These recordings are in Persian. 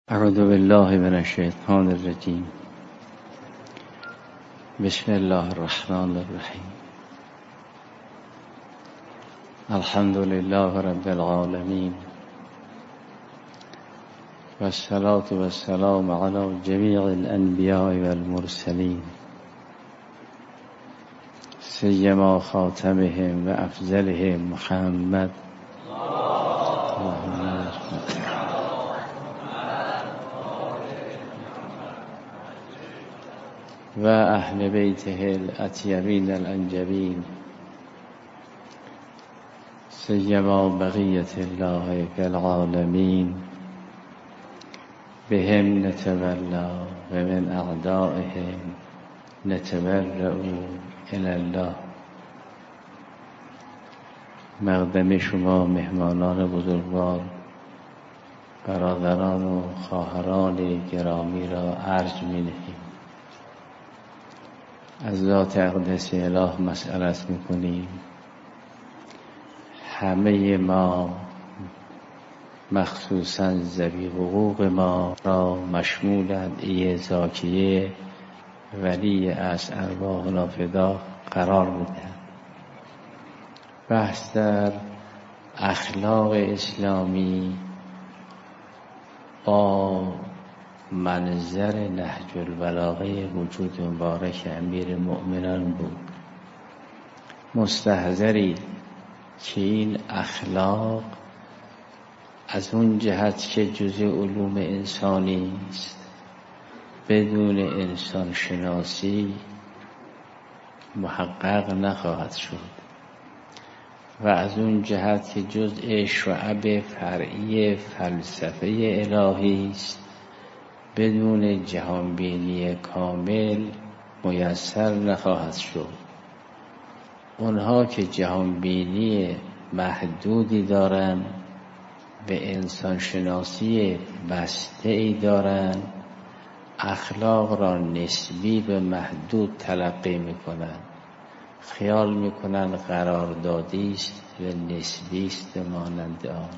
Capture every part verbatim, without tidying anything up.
اعوذ بالله من الشیطان الرجیم. بسم الله الرحمن الرحیم. الحمد لله رب العالمین والصلاة والسلام علی جمیع الانبیاء والمرسلین سیما خاتمهم و افضلهم محمد و اهل بیته الاطیبین الانجبین سیما بقیت الله فی العالمین بهم نتولا و من اعدائهم نتبرأ الی الله. مقدم شما مهمانان بزرگوار، برادران و خواهران گرامی را عرض می‌نهیم. از ذات اقدس اله مسئلت میکنیم همه ما، مخصوصا ذوی حقوق ما را مشمول ای زاکیه ولی از ارواحنا فدا قرار میدن. بحث در اخلاق اسلامی با منظر نهج البلاغه وجود مبارک امیر مؤمنان بود. مستحضری که این اخلاق از اون جهت که جزء علوم انسانی است، بدون انسان شناسی محقق نخواهد شد، و از اون جهت که جزء شعب فرعی فلسفه الهی است، بدون جهانبینی کامل میسر نخواهد شد. اونها که جهانبینی محدودی دارند و انسان شناسی بسته ای دارند، اخلاق را نسبی به محدود تلقی میکنند، خیال میکنند قراردادی است و نسبی است مانند آن.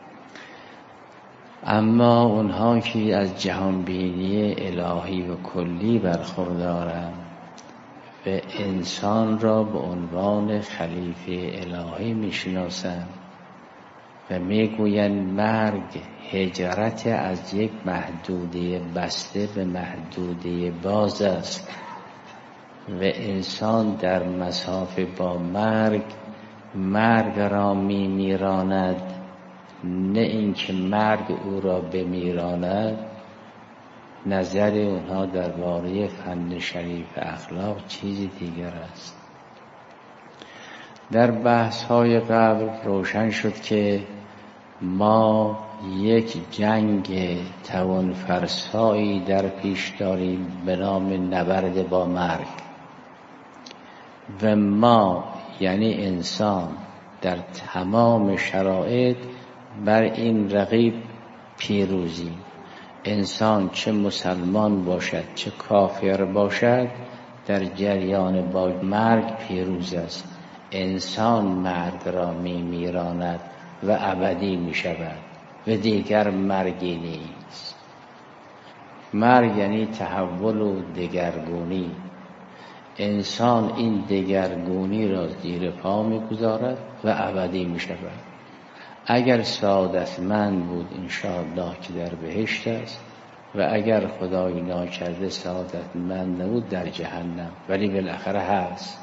اما اونها که از جهانبینی الهی و کلی برخوردارند و انسان را به عنوان خلیفه الهی میشناسند و میگویند مرگ هجرت از یک محدوده بسته به محدوده باز است و انسان در مسافه با مرگ مرگ را میمیراند، نه اینکه مرگ او را بمیراند. نظر اونها درباره فن شریف اخلاق چیزی دیگر است. در بحث های قبل روشن شد که ما یک جنگ توان فرسایی در پیش داریم به نام نبرد با مرگ، و ما یعنی انسان در تمام شرایط بر این رقیب پیروزیم. انسان چه مسلمان باشد چه کافر باشد در جریان با مرگ پیروز است. انسان مرگ را می میراند و ابدی می شود و دیگر مرگی نیست. مرگ یعنی تحول و دگرگونی. انسان این دگرگونی را زیر پا می گذارد و ابدی می شود. اگر سعادتمند بود انشاءالله که در بهشت است، و اگر خدای ناکرده سعادتمند نبود در جهنم، ولی بالاخره هست.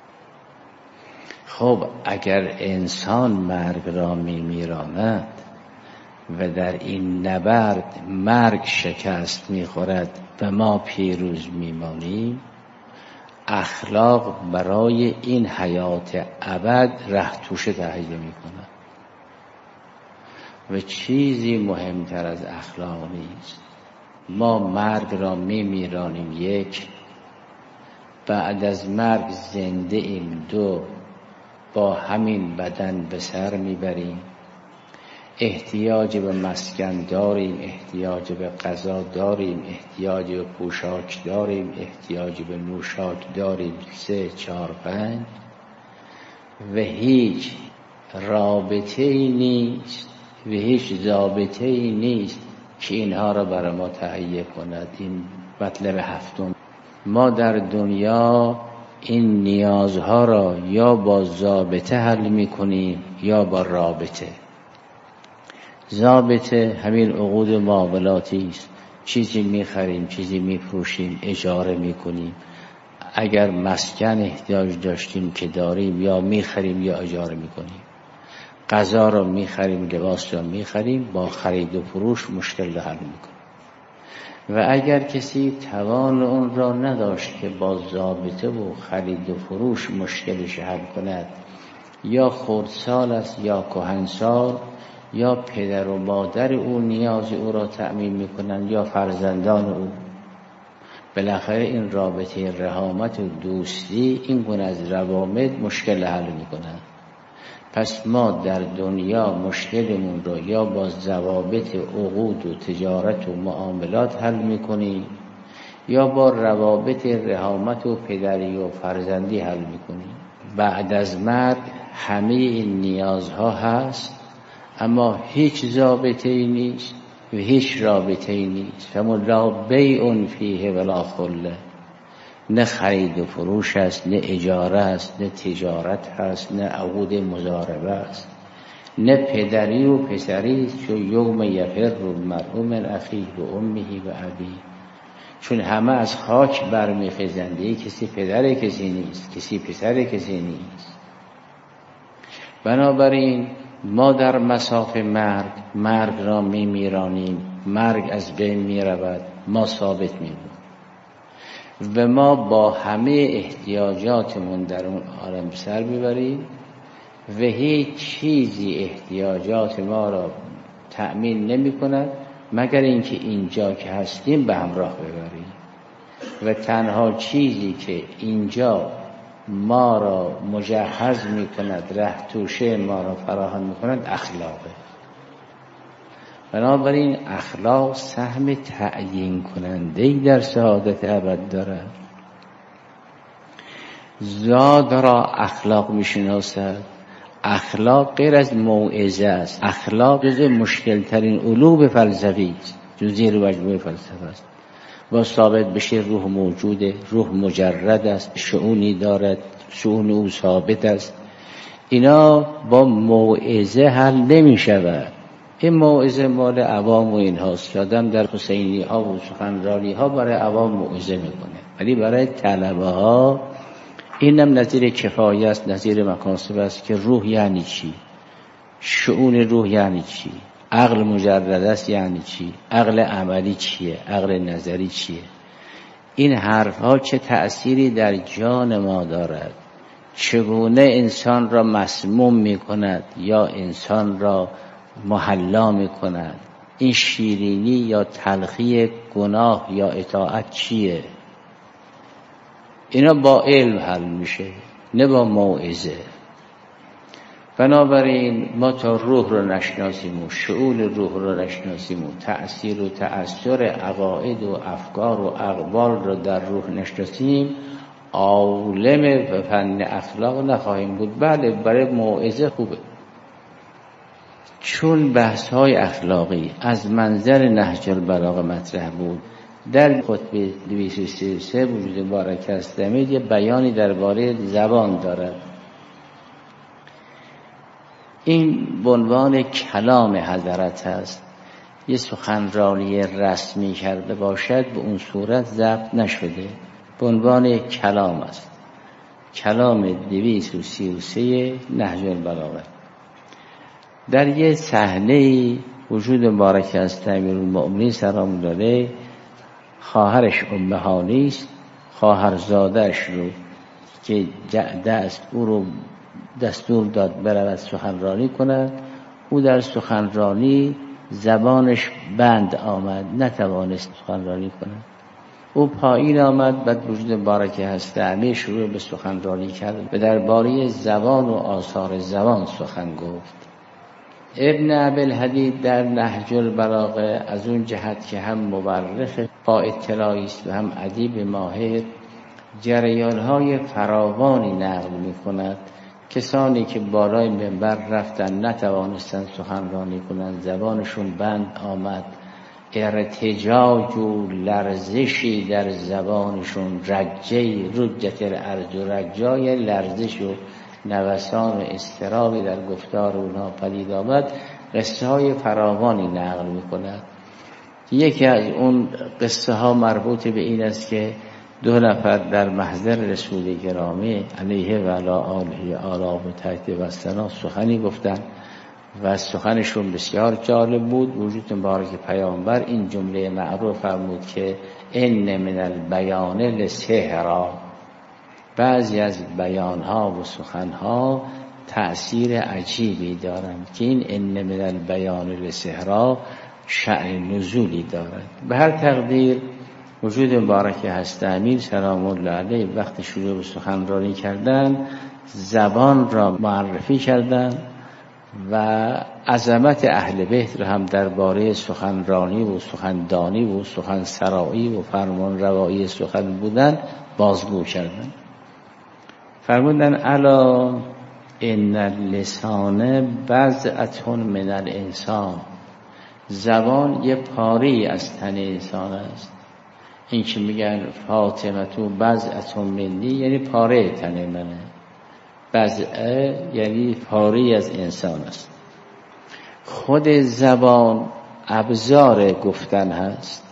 خب اگر انسان مرگ را می میراند و در این نبرد مرگ شکست می خورد و ما پیروز می مانیم، اخلاق برای این حیات ابد ره توشه تهیه می کند و چیزی مهمتر از اخلاق نیست. ما مرگ را می میرانیم، یک، بعد از مرگ زنده ایم، دو، با همین بدن به سر میبریم، احتیاج به مسکن داریم، احتیاج به غذا داریم، احتیاج به پوشاک داریم، احتیاج به نوشاک داریم، سه چهار پنج، و هیچ رابطه ای نیست و هیچ ضابطه ای نیست که اینها را برای ما تهیه کند. این مطلب هفتم. ما در دنیا این نیازها را یا با ضابطه حل میکنیم یا با رابطه. ضابطه همین عقود معاملاتی است، چیزی میخریم، چیزی میفروشیم، اجاره میکنیم. اگر مسکن احتیاج داشتیم که داریم، یا میخریم یا اجاره میکنیم. غذا را میخریم، لباس را میخریم، با خرید و فروش مشکل را حل میکنیم. و اگر کسی توان اون را نداشت که با ضابطه و خرید و فروش مشکلش حل کند، یا خردسال است یا کهنسال، یا پدر و مادر او نیاز او را تأمین میکنند، یا فرزندان او، بالاخره این رابطه رحامت و دوستی این گونه از روابط مشکل حل میکنند. پس ما در دنیا مشکلمون رو یا با ضوابط عقود و تجارت و معاملات حل میکنیم، یا با روابط رحامت و پدری و فرزندی حل میکنیم. بعد از مرگ همه این نیازها هست، اما هیچ ضابطه ای نیست و هیچ رابطه ای نیست. همون لا بیع فیه ولا خله، نه خرید و فروش است، نه اجاره است، نه تجارت هست، نه عقود مضاربه است، نه پدری و پسری است. چون یوم یفر المرء من اخیه و امه و ابیه، چون همه از خاک برمیخیزند. کسی پدر کسی نیست، کسی پسر کسی نیست. بنابراین ما در مصاف مرگ مرگ را میمیرانیم، مرگ از بین میرود، ما ثابت میمونیم و ما با همه احتیاجاتمون در اون عالم سر ببریم و هیچ چیزی احتیاجات ما را تأمین نمی کند مگر اینکه اینجا که هستیم به همراه ببریم. و تنها چیزی که اینجا ما را مجهز می کند، ره توشه ما را فراهم می کند، اخلاقه. بنابراین اخلاق سهم تعیین کننده‌ای در سعادت ابد دارد. زاد را اخلاق میشناسد. اخلاق غیر از موعظه است. اخلاق جزء مشکل ترین علوم فلسفی است، جزء مجموعه فلسفه است. با ثابت بشه روح موجوده، روح مجرد است، شؤونی دارد، شؤون او ثابت است. اینا با موعظه حل نمی شود. این موعظه مال عوام و این هاست. آدم در حسینی ها و سخنرانی ها برای عوام موعظه میکنه، ولی برای طلبه ها اینم نظیر کفایه است، نظیر مکاسب است که روح یعنی چی، شؤون روح یعنی چی، عقل مجرد است یعنی چی، عقل عملی چیه، عقل نظری چیه. این حرف ها چه تأثیری در جان ما دارد، چگونه انسان را مسموم می کند یا انسان را محلا می کند. این شیرینی یا تلخی گناه یا اطاعت چیه؟ اینا با علم حل میشه، نه با موعظه. بنابراین ما تا روح رو نشناسیم و شؤون روح رو نشناسیم و تأثیر و تأثیر عقاید و افکار و اقوال رو در روح نشناسیم، عالم و فن اخلاق نخواهیم بود. بله، برای موعظه خوبه، چون بحث های اخلاقی از منظر نهج البلاغه مطرح بود. در خطبه دویست و سی و سه وجود مبارک هستمید یه بیانی درباره زبان دارد. این به عنوان کلام حضرت هست. یه سخنرانی رسمی کرده باشد به اون صورت ضبط نشده، به عنوان کلام است. کلام دویست و سی و سه نهج البلاغه. در یه صحنه وجود مبارک است امیرالمؤمنین سلام علیه، خواهرش ام هانی است، خواهرزادش رو که جعده است او رو دستور داد برود سخنرانی کند. او در سخنرانی زبانش بند آمد، نتوانست سخنرانی کند. او پایین آمد، بعد وجود مبارک هست امیر شروع به سخنرانی کرد و درباره زبان و آثار زبان سخن گفت. ابن ابی‌الحدید در نهج البلاغه از اون جهت که هم مورخ با اطلاعی است و هم ادیب ماهر، جریان‌های فراوانی نقل می‌کند. کسانی که بالای منبر رفتن نتوانستند سخنرانی کنند، زبانشون بند آمد، ارتجاج و لرزشی در زبانشون، رجه رجت الارض و رجای لرزش و نوسان و اضطرابی در گفتار اونها پدید آمد، قصه های فراوانی نقل میکند. یکی از اون قصه ها مربوط به این است که دو نفر در محضر رسول گرامی علیه و علی آله آلام و تحت و سنا سخنی گفتند و سخنشون بسیار جالب بود. وجود مبارک پیامبر این جمله معروف فرمود که ان من البیان لسحرا، بعضی از بیانها و سخنها تأثیر عجیبی دارند که این ان من البیان لسحرا شأن نزولی دارد. به هر تقدیر وجود مبارک هست امیر سلام الله علیه وقتی شروع به سخنرانی کردن، زبان را معرفی کردند و عظمت اهل بیت را هم درباره سخنرانی و سخندانی و سخنسرایی و فرمان روایی سخن بودن بازگو کردند. فرمودن الا ان اللسان بضعة من الانسان، زبان یه پاره از تن انسان است. این که میگن فاطمه تو بضعة منی یعنی پاره تن منه، بضعه یعنی پاره از انسان است. خود زبان ابزار گفتن هست.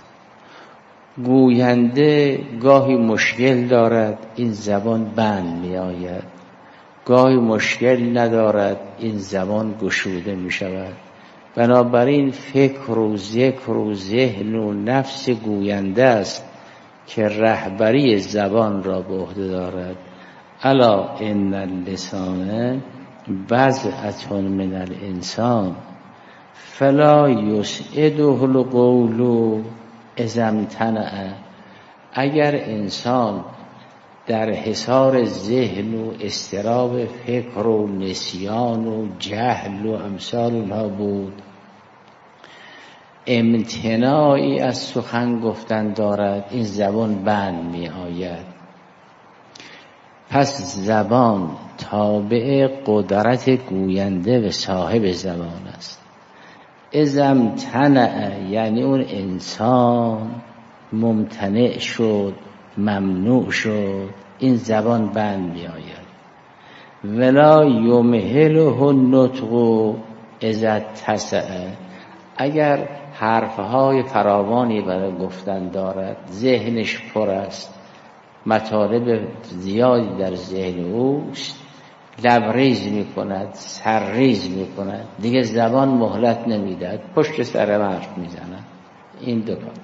گوینده گاهی مشکل دارد، این زبان بند می آید. گاهی مشکل ندارد، این زبان گشوده می شود. بنابراین فکر و ذکر و ذهن و نفس گوینده است که رهبری زبان را به عهده دارد. الا ان اللسان بضعة من الانسان فلا یسعده القول اذا امتنع. اگر انسان در حصار ذهن و اضطراب فکر و نسیان و جهل و امثال اونها بود، امتناعی از سخن گفتن دارد، این زبان بند می آید. پس زبان تابع قدرت گوینده و صاحب زبان است. اذا امتنع یعنی اون انسان ممتنع شد، ممنوع شد، این زبان بند می آید. ولا یمهله النطق اذا اتسع، اگر حرفهای فراوانی برای گفتن دارد، ذهنش پر است، مطالب زیادی در ذهن اوست، لبریز می کند، سرریز می کند، دیگه زبان مهلت نمیدهد، پشت سر حرف می زند. این دو کار.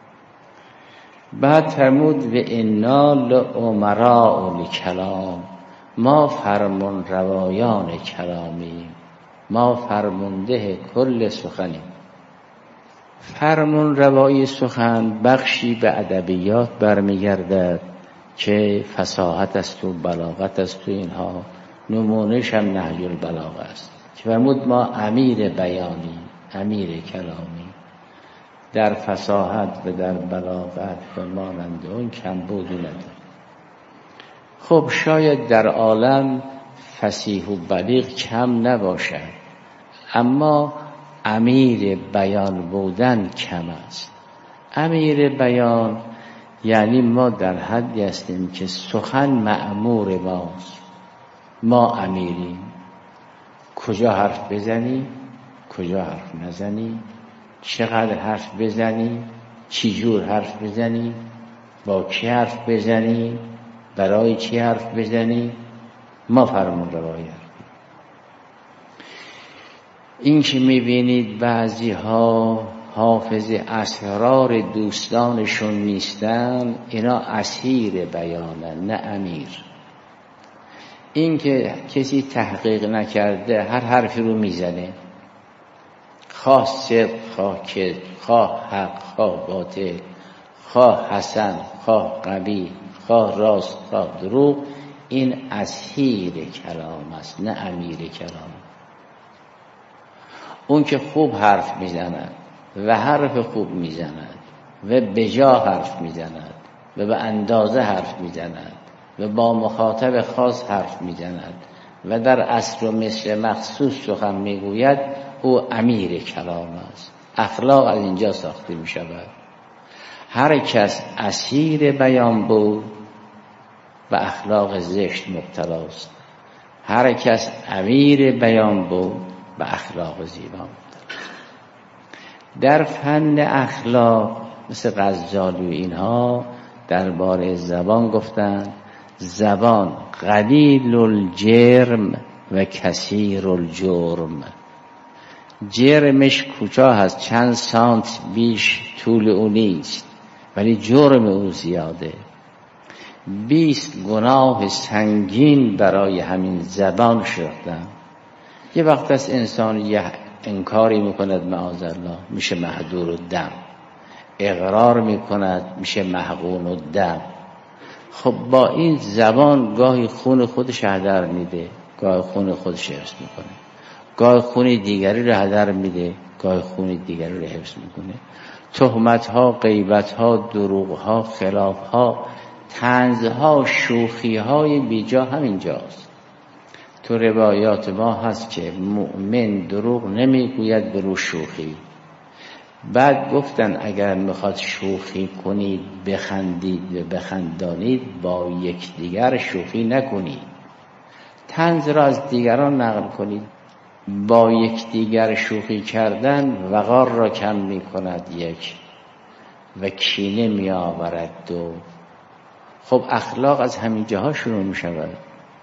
بعد فرمود و انا لامراء الکلام، ما فرمان روایان کلامیم، ما فرمانده کل سخنیم. فرمان روایی سخن بخشی به ادبیات برمیگردد که فصاحت است و بلاغت است و اینها، نمونهش هم نهج البلاغه است که فرمود ما امیر بیانی، امیر کلامی، در فصاحت و در بلاغت و مانند اون کمبودی ندارد. خب شاید در عالم فصیح و بلیغ کم نباشد، اما امیر بیان بودن کم است. امیر بیان یعنی ما در حدی هستیم که سخن مأمور ماست، ما امیریم. کجا حرف بزنی، کجا حرف نزنی، چقدر حرف بزنی، چی جور حرف بزنی، با کی حرف بزنی، برای چی حرف بزنی، ما فرمان روایی. این که میبینید بعضی ها حافظ اسرار دوستانشون نیستن، اینا اسیر بیانن نه امیر. این که کسی تحقیق نکرده هر حرفی رو میزنه، خواه صدق خواه کذب، خواه حق خواه باطل، خواه حسن خواه قبیح، خواه راست خواه دروغ، این اسیر کلام است نه امیر کلام. اون که خوب حرف میزند و حرف خوب میزند و بجا حرف میزند و به اندازه حرف میزند و با مخاطب خاص حرف میزند و در اصل و مثل مخصوص سخن میگوید، او امیر کلام است. اخلاق از اینجا ساخته می شود. هر کس اسیر بیان بود و اخلاق زشت مبتلاست، هر کس امیر بیان بود و اخلاق زیبا مبتلاست. در فن اخلاق مثل غزالی و اینها درباره زبان گفتند زبان قلیل الجرم و کثیر الجرم. جرمش کوتاه هست، چند سانت بیش طول او نیست، ولی جرم او زیاده. بیست گناه سنگین برای همین زبان شدن. یه وقت از انسان یه انکاری میکند معاذ الله میشه محضور الدم، اقرار میکند میشه محقون الدم. خب با این زبان گاهی خون خودش هدر میده، گاهی خون خودش حفظ میکنه، گاهی خون دیگری رو هدر میده، گاهی خون دیگری رو حفظ میکنه. تهمت‌ها، غیبت‌ها، دروغ‌ها، خلاف‌ها، طنزها، شوخی‌های بیجا همینجاست. تو روایات ما هست که مؤمن دروغ نمیگوید به رو شوخی. بعد گفتن اگر میخواد شوخی کنید بخندید و بخندانید با یکدیگر شوخی نکنید. طنز را از دیگران نقل کنید. با یکدیگر شوخی کردن وقار را کم میکند یک و کینه میآورد دو. خب اخلاق از همین جاها شروع میشود.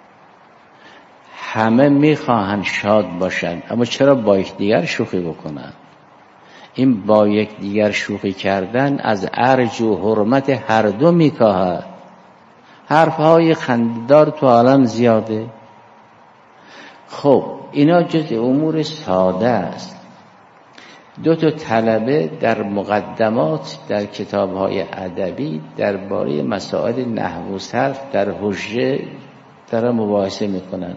همه میخواهند شاد باشند، اما چرا با یکدیگر شوخی بکنند؟ این با یکدیگر شوخی کردن از ارج و حرمت هر دو میکاهد. حرفهای خنده‌دار تو عالم زیاده. خب اینا جز امور ساده است. دو تا طلبه در مقدمات در کتاب‌های ادبی درباره مسائل نحو و صرف در حجه در مباحثه میکنن.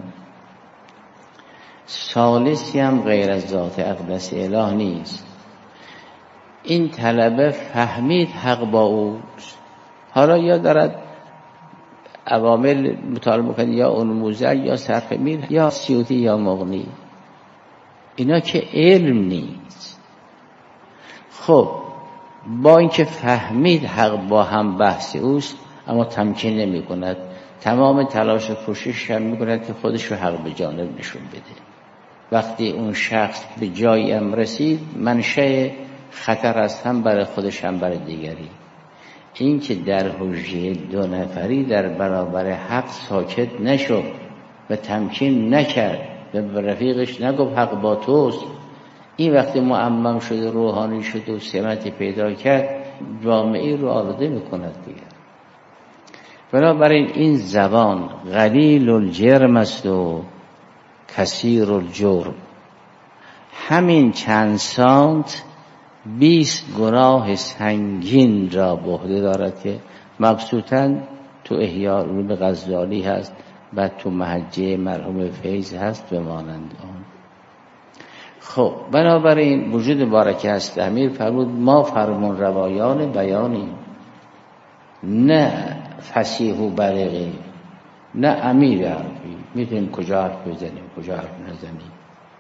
ثالثی هم غیر از ذات اقدس اله نیست. این طلبه فهمید حق با اوست، حالا یا دارد عوامل مطالعه میکنه، یا انموزر یا صرف میر یا سیوطی یا مغنی. اینا که علم نیست. خب با اینکه فهمید حق با هم بحث اوست، اما تمکین نمی کند. تمام تلاش و کوشش هم می کند که خودش رو حق به جانب نشون بده. وقتی اون شخص به جایی هم رسید، منشأ خطر است، هم برای خودش هم برای دیگری. این که در حجه دو نفری در برابر حق ساکت نشد و تمکین نکرد و به رفیقش نگفت حق با توست، این وقتی معمم شده، روحانی شد و سمتی پیدا کرد، جامعه رو آلوده میکند دیگر. بنابراین این زبان قلیل الجرم است و کثیر الجرم. همین چند سانت بیست گناه سنگین را به عهده دارد که مبسوطاً تو احیاء علوم غزالی هست، بعد تو محجه مرحوم فیض هست به مانند آن. خب بنابراین وجود بارکه است امیر فرمود ما فرمون روایان بیانیم، نه فصیح و بلیغیم، نه امیر حرفی میتونیم کجا حرف بزنیم کجا حرف نزنیم.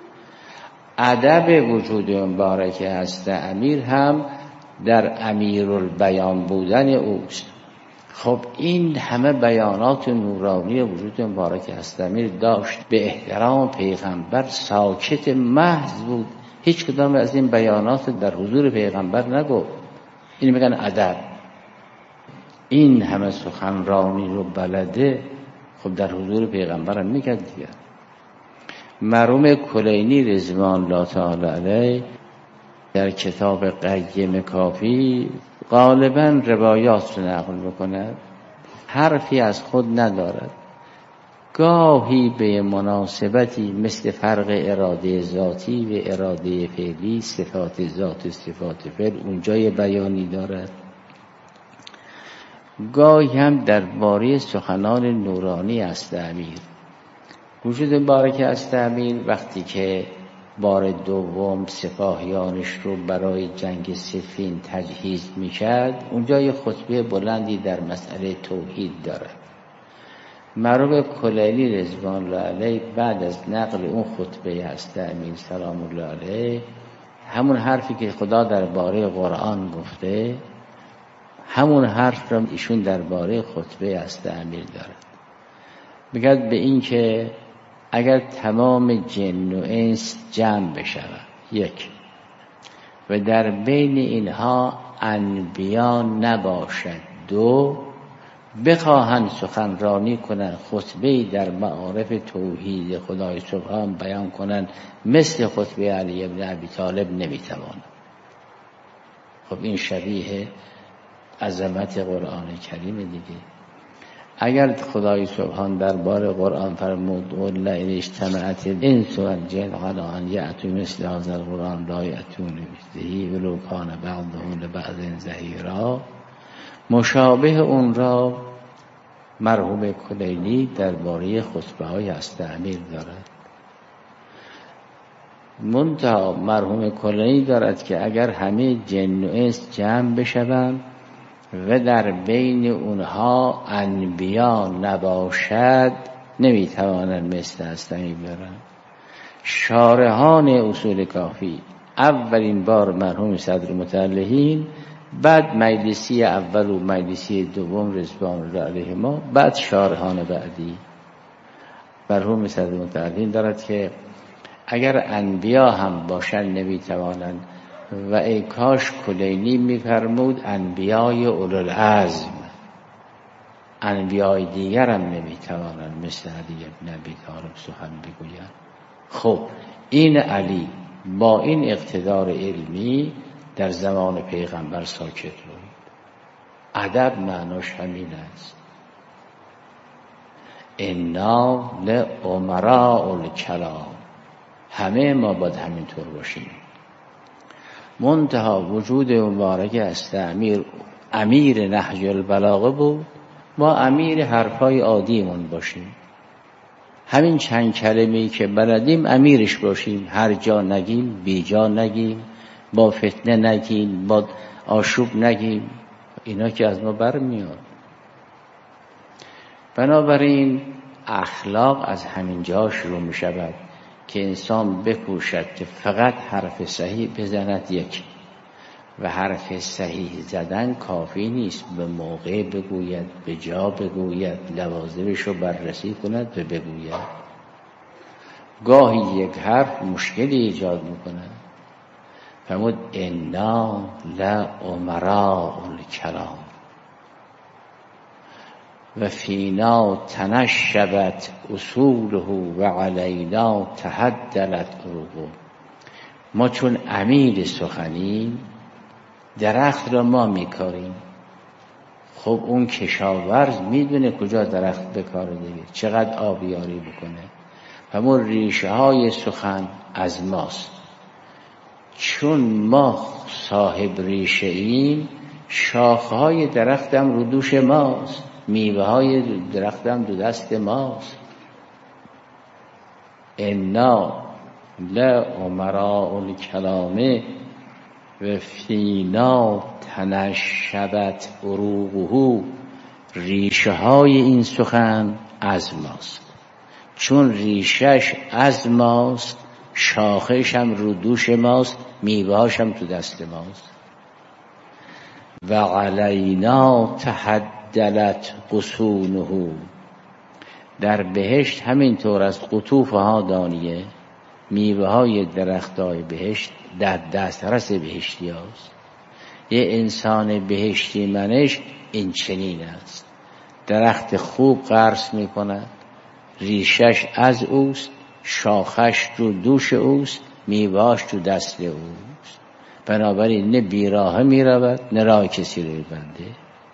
ادب وجود مبارک هست امیر هم در امیرالبیان بودن اوست. خب این همه بیانات نورانی وجود مبارک هست امیر داشت، به احترام پیغمبر ساکت محض بود، هیچ کدام از این بیانات در حضور پیغمبر نگفت. این میگن ادب. این همه سخنرانی رو بلده، خب در حضور پیغمبر هم میکرد دیگه. مرحوم کلینی رضوان الله تعالی علیه در کتاب قیم کافی غالباً روایات رو نقل میکند، حرفی از خود ندارد. گاهی به مناسبتی مثل فرق اراده ذاتی و اراده فعلی، صفات ذات و صفات فعل اونجای بیانی دارد. گاهی هم درباره سخنان نورانی است امیر. وجود مبارک است امیر وقتی که بار دوم سپاهیانش رو برای جنگ صفین تجهیز میکرد، اونجا یه خطبه بلندی در مسئله توحید دارد. مرحوم کلینی رضوان الله علیه بعد از نقل اون خطبه است امیر سلام الله علیه همون حرفی که خدا درباره قرآن گفته، همون حرف را ایشون درباره خطبه است امیر دارد. میگه به این که اگر تمام جن و انس جمع بشود یک و در بین اینها انبیا نباشد، دو بخواهند سخنرانی کنند، خطبه در معارف توحید خدای سبحان بیان کنند مثل خطبه علی ابن ابی طالب نمیتوانند. خب این شبیه عظمت قرآن کریم دیگه. اگر خدای سبحان درباره قرآن فرمود ولئن اجتمعت الانس والجن علی ان یأتوا مثل هذا القرآن لا یأتون بمثله ولو کان بعضهم لبعض ظهیرا، مشابه اون را مرحوم کلینی درباره خطبه های هست امیر دارد. منتها مرحوم کلینی دارد که اگر همه جن و انس جمع بشوند و در بین اونها انبیا نباشد نمیتوانند مثل هستمی بیارن. شارحان اصول کافی اولین بار مرحوم صدر متعلهین، بعد مجلسی اول و مجلسی دوم رضوان الله علیهما، بعد شارحان بعدی. مرحوم صدر متعلهین دارد که اگر انبیا هم باشند نمیتوانند و ای کاش کلینی میفرمود انبیای اولوالعزم، انبیای دیگر هم نمیتوانند مثل علی ابن ابی طالب سخن بگویند. خب این علی با این اقتدار علمی در زمان پیغمبر ساکت بود. ادب معناش همین است. انا لامراء الکلام، همه ما باید همینطور باشیم. منتها وجود مبارک است امیر امیر نهج البلاغه بود، ما امیر حرفای عادیمون باشیم. همین چند کلمه‌ای که بلدیم امیرش باشیم، هر جا نگیم، بی جا نگیم، با فتنه نگیم، با آشوب نگیم، اینا که از ما برمیاد. بنابراین اخلاق از همین جا شروع می شود که انسان بکوشد که فقط حرف صحیح بزند یک، و حرف صحیح زدن کافی نیست، به موقع بگوید، به جا بگوید، لوازمش رو بررسی کند و بگوید. گاهی یک حرف مشکلی ایجاد میکنه. فرمود انا لامراء الکلام و فینا تنشبت اصوله و علینا تهدلت عروقه. ما چون امیر سخنیم درخت را ما میکاریم. خب اون کشاورز میدونه کجا درخت بکاره دیگه، چقدر آبیاری بکنه. همون ریشه های سخن از ماست. چون ما صاحب ریشه ایم، شاخه های درختم رو دوش ماست، میوه های درختم دو دست ماست. انا لامراء الکلام و فینا تنشبت عروقه. ریشه های این سخن از ماست. چون ریشش از ماست، شاخش هم رو دوش ماست، میوه‌هاش هم تو دست ماست. و علینا تهدلت غصونه. در بهشت همینطور از قطوفها دانیه، میوه های درختای بهشت در دسترس بهشتی هاست. یه انسان بهشتی منش این چنین است. درخت خوب غرس می کند، ریشش از اوست، شاخش رو دوش اوست، میوهاش تو دست اوست. بنابراین نه بیراه می رود نه راه کسی رو بنده.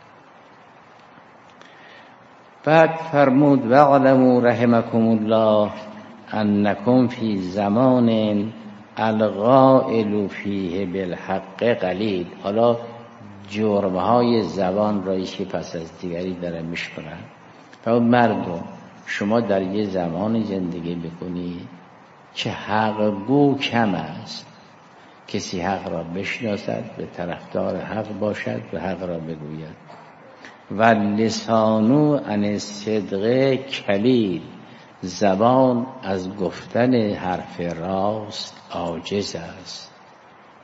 بعد فرمود وَاعْلَمُوا رحمكم الله انکم فی زمان القائل فیه بالحق قلیل. حالا جرمهای زبان را یکی پس از دیگری داره میشکنن. و مردم شما در یه زمان زندگی بکنید که حق گو کم است. کسی حق را بشناسد، به طرفدار حق باشد و حق را بگوید. و لسانو عن الصدق کلیل. زبان از گفتن حرف راست عاجز است.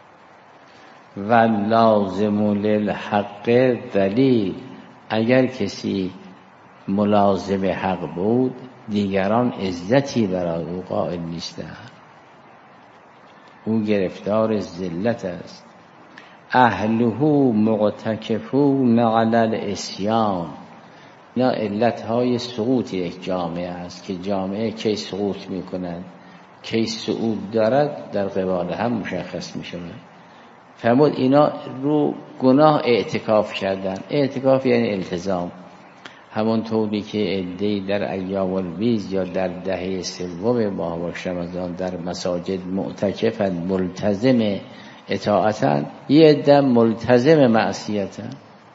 و لازم للحق دلیل. اگر کسی ملازم حق بود دیگران عزتی برای او قائل نیستند، او گرفتار ذلت است. اهله معتکفون علی العصیان. اینا علتهای سقوط یک جامعه است که جامعه کی سقوط میکنند، کی صعود دارد در قبال هم مشخص میشود. فرمود اینا رو گناه اعتکاف کردن. اعتکاف یعنی التزام، همون طوری که عده‌ای در ایام البیض یا در دهه سوم ماه رمضان در مساجد معتکفن، ملتزم اطاعتن، یه عده ملتزم معصیتن.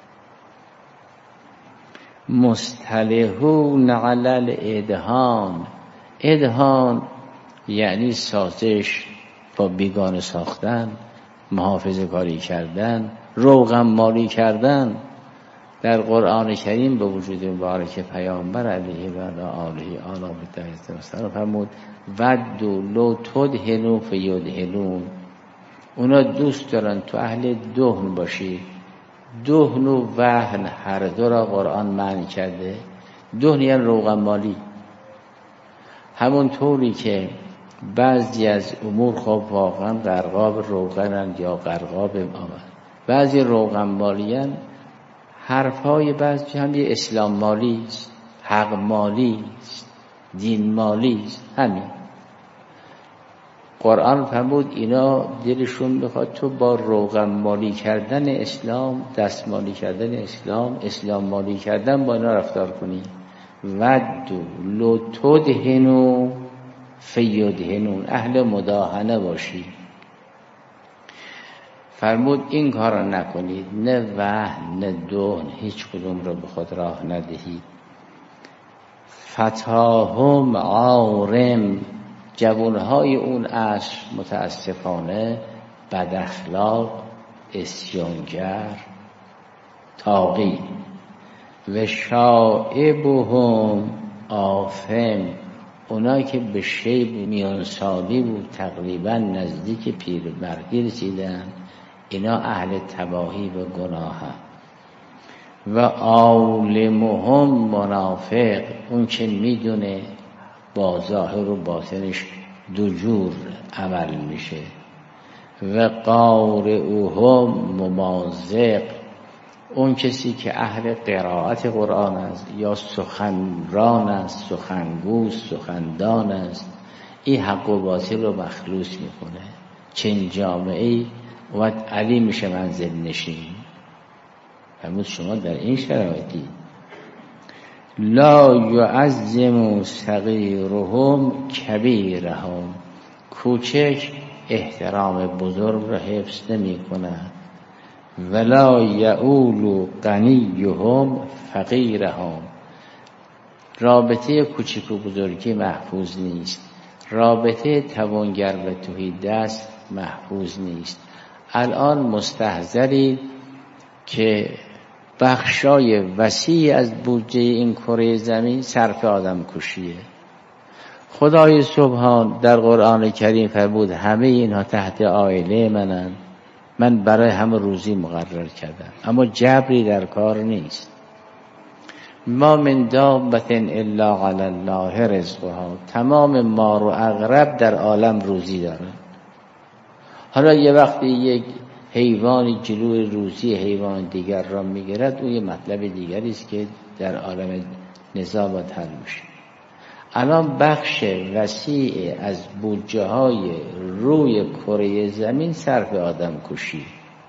مصطلحون علی الادهان. ادهان یعنی سازش با بیگانه ساختن، محافظه کاری کردن، روغن مالی کردن. در قرآن کریم به وجود مبارک پیامبر علیه و آله آله بتاعت فرمود ودوا لو تدهنوا فیدهنون. اونا دوست دارن تو اهل دهن باشی. دهن و وهن هر دو را قرآن معنی کرده. دهن یعنی روغن مالی. همون طوری که بعضی از امور خب واقعا غرقاب روغنند یا غرقاب آمد، بعضی روغن مالیان، حرفهای بعضی هم یه اسلام مالی است، حق مالی است، دین مالی است. همین قرآن فرمود اینا دلشون بخواد تو با روغن مالی کردن اسلام، دست مالی کردن اسلام، اسلام مالی کردن با اینا رفتار کنی. ودو لو تدهنوا فیدهنون. اهل مداهنه باشی. فرمود این کار را نکنید، نه وهن نه دهن، هیچ کدوم را به خود راه ندهید. فتاهم عارم. جوانهای اون عصر متاسفانه بد اخلاق، عصیانگر، طاغی. و شایبهم آثم. اونایی که به شیب میان سالی بود، تقریبا نزدیک پیرمردی رسیدن، اینا اهل تباهی و گناه هم. و عالمهم منافق. اون که میدونه با ظاهر و باطنش دو جور عمل میشه. و قارئهم ممازق. اون کسی که اهل قرائت قرآن است یا سخنران است، سخنگو، سخندان است، این حق و باطل رو مخلوط میکنه. چنین جامعه‌ای اومد علی میشه منزل نشین. فرمود شما در این شرایطی لا یعظم صغیرهم کبیرهم. کوچک احترام بزرگ را حفظ نمی کند. ولا یعول غنیهم فقیرهم. رابطه کوچک و بزرگی محفوظ نیست. رابطه توانگر و تهیدست محفوظ نیست. الان مستحضری که بخشای وسیع از بودجه این کره زمین صرف آدم کشیه. خدای سبحان در قرآن کریم فرمود همه اینها تحت آیله منن، من برای همه روزی مقرر کردم، اما جبری در کار نیست. ما من دابة الا علی الله رزقها. تمام مار و عقرب در عالم روزی داره. حالا یه وقتی یک حیوانی جلوی روزی حیوان دیگر را میگیرد، اون یه مطلب دیگری است که در عالم نزاع باید حل میشه. الان بخش وسیع از بودجه های روی کره زمین صرف آدم کشی.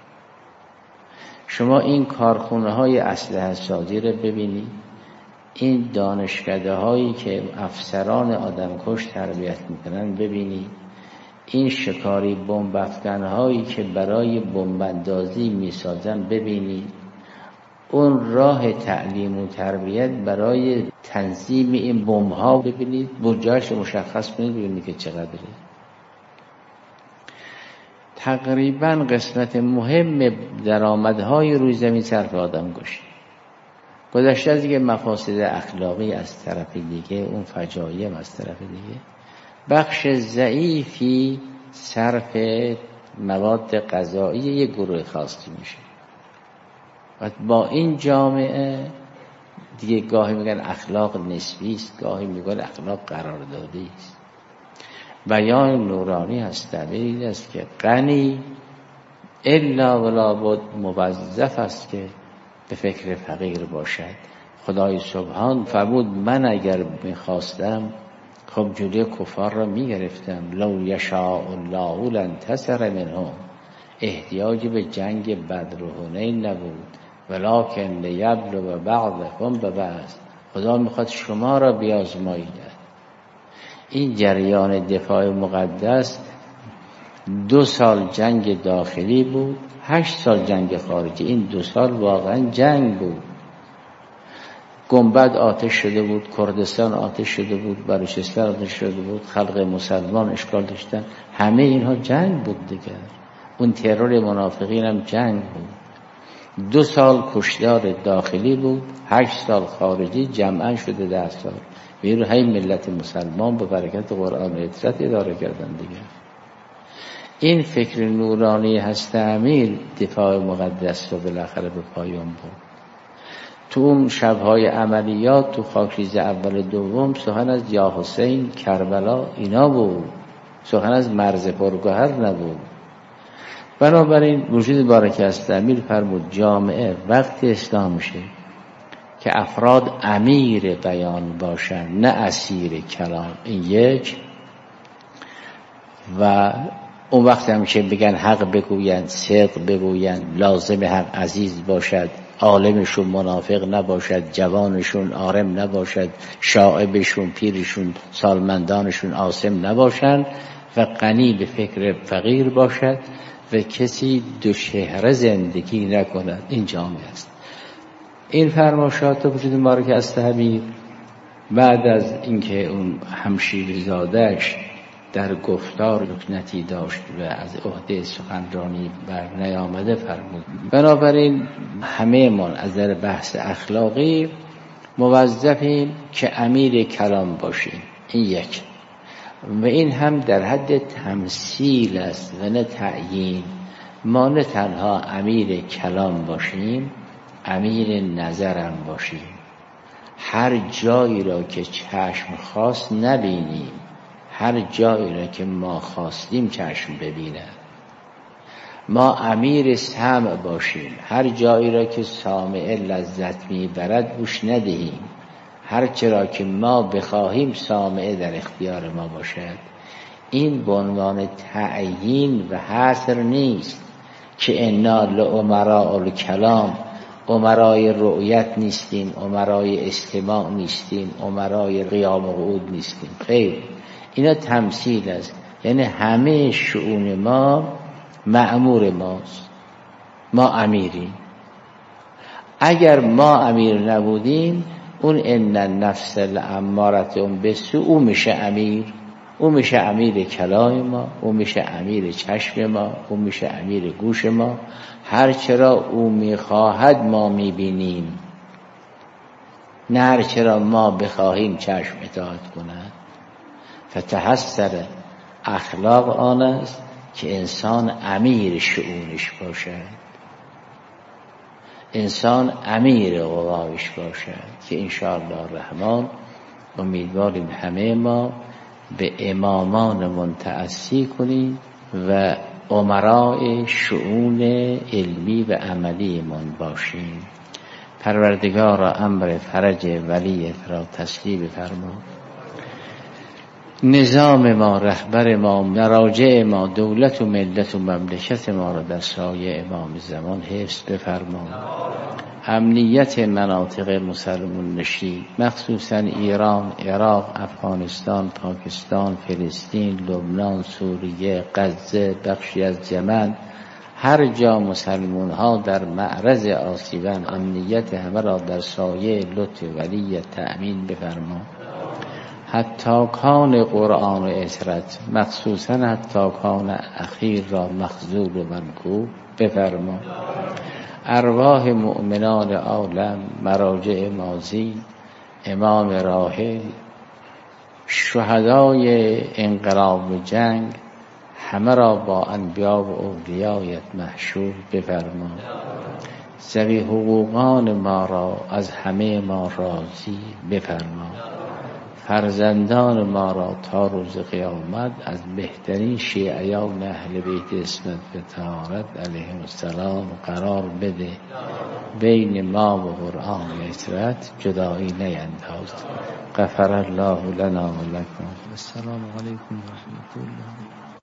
شما این کارخونه های اسلحه سازی رو ببینید، این دانشکده هایی که افسران آدم کش تربیت میکنن ببینید، این شکاری بمب افکن هایی که برای بمب اندازی میسازن ببینید، اون راه تعلیم و تربیت برای تنظیم این بمب ها ببینید، بودجه‌اش مشخص کنید ببینید که چقدره. تقریبا قسمت مهم درآمدهای روی زمین صرف آدم کشی. گذشته از دیگه مفاسد اخلاقی از طرف دیگه، اون فجایع از طرف دیگه، بخش ضعیفی صرف مواد غذایی یک گروه خاصی میشه. و با این جامعه دیگه گاهی میگن اخلاق نسبی است، گاهی میگن اخلاق قراردادی است. بیان نورانی هست تعبیر است که غنی الا ولا بد موظف است که به فکر فقیر باشد. خدای سبحان فرمود من اگر میخواستم خب جلوی کفار را میگرفتم. لو یشاء الله لانتصر منهم. احتیاجی به جنگ بدر و حنین نبود، ولکن لیبلو بعضکم ببعض. خدا میخواد شما را بیازماید. این جریان دفاع مقدس دو سال جنگ داخلی بود، هشت سال جنگ خارجی. این دو سال واقعا جنگ بود. گنبد آتش شده بود، کردستان آتش شده بود، بلوچستان آتش شده بود، خلق مسلمان اشکال داشتن. همه اینها جنگ بود دیگر. اون ترور منافقین هم جنگ بود. دو سال کشتار داخلی بود، هشت سال خارجی، جمعا شده ده سال. ویرو های ملت مسلمان به برکت قرآن و عترت اداره کردن دیگر. این فکر نورانی هست امیر دفاع مقدس رو بالاخره به پایان بود. تو اون شبهای عملیات تو خاکریز اول دوم سخن از یا حسین، کربلا اینا بود، سخن از مرز پرگوهر نبود. بنابراین وجود بارک است امیر فرمود جامعه وقت اسلام میشه که افراد امیر بیان باشن نه اسیر کلام. این یک. و اون وقت هم که بگن حق بگوین، صدق بگوین، لازم حق عزیز باشد، عالمشون منافق نباشد، جوانشون عارم نباشد، شاعبشون پیرشون سالمندانشون عاصم نباشند و غنی به فکر فقیر باشد و کسی دو شهره زندگی نکند. این جامعه است. این فرمایشات وجود مبارک است حبیب بعد از اینکه اون همشیری زادش در گفتار لکنتی داشت و از عهده سخنرانی بر نیامده فرمود. بنابراین همه ما از در بحث اخلاقی موظفیم که امیر کلام باشیم. این یک. و این هم در حد تمثیل است و نه تعیین. ما نه تنها امیر کلام باشیم، امیر نظرم باشیم. هر جایی را که چشم خواست نبینیم، هر جایی را که ما خواستیم چشم ببیند. ما امیر سمع باشیم، هر جایی را که سامع لذت میبرد گوش ندهیم. هر چرا که ما بخواهیم سامع در اختیار ما باشد. این به عنوان تعیین و حصر نیست که انا لامراء الکلام، امرای رؤیت نیستیم، امرای استماع نیستیم، امرای قیام و قعود نیستیم. خیر، اینا تمثیل است. یعنی همه شؤون ما مأمور ماست، ما امیریم. اگر ما امیر نبودیم اون ان النفس لاماره بالسوء او میشه امیر، او میشه امیر کلام ما، او میشه امیر چشم ما، او میشه امیر گوش ما. هر چرا او میخواهد ما میبینیم، نه هر چرا ما بخواهیم چشم اطاعت کند. فتحسر اخلاق آن است که انسان امیر شؤونش باشد، انسان امیر قوایش باشد. که انشاءالله الرحمن امیدواریم همه ما به امامان منتعسی کنیم و امراء شؤون علمی و عملی من باشیم. پروردگارا امر فرج ولی را تسلیب فرما. نظام ما، رهبر ما، مراجع ما، دولت و ملت و مملکت ما را در سایه امام زمان حفظ بفرما. امنیت مناطق مسلمان نشین، مخصوصا ایران، عراق، افغانستان، پاکستان، فلسطین، لبنان، سوریه، غزه، بخشی از یمن، هر جا مسلمان ها در معرض آسیبن، امنیت همه را در سایه لطف ولی تأمین بفرما. حتی کان قرآن و عترت، مخصوصا حتی کان اخیر را مخذول و منکوب بفرما. ارواح مؤمنان عالم، مراجع ماضی، امام راحل، شهدای انقلاب و جنگ، همه را با انبیا و اولیایت محشور بفرما. ذوی حقوقان ما را از همه ما راضی بفرما. فرزندان ما را تا روز قیامت از بهترین شیعیان اهل بیت اسمت و طهارت علیهم السلام قرار بده. بین ما و قرآن عترت جدایی نینداز. غفر الله لنا و لکم. السلام علیکم و رحمت الله.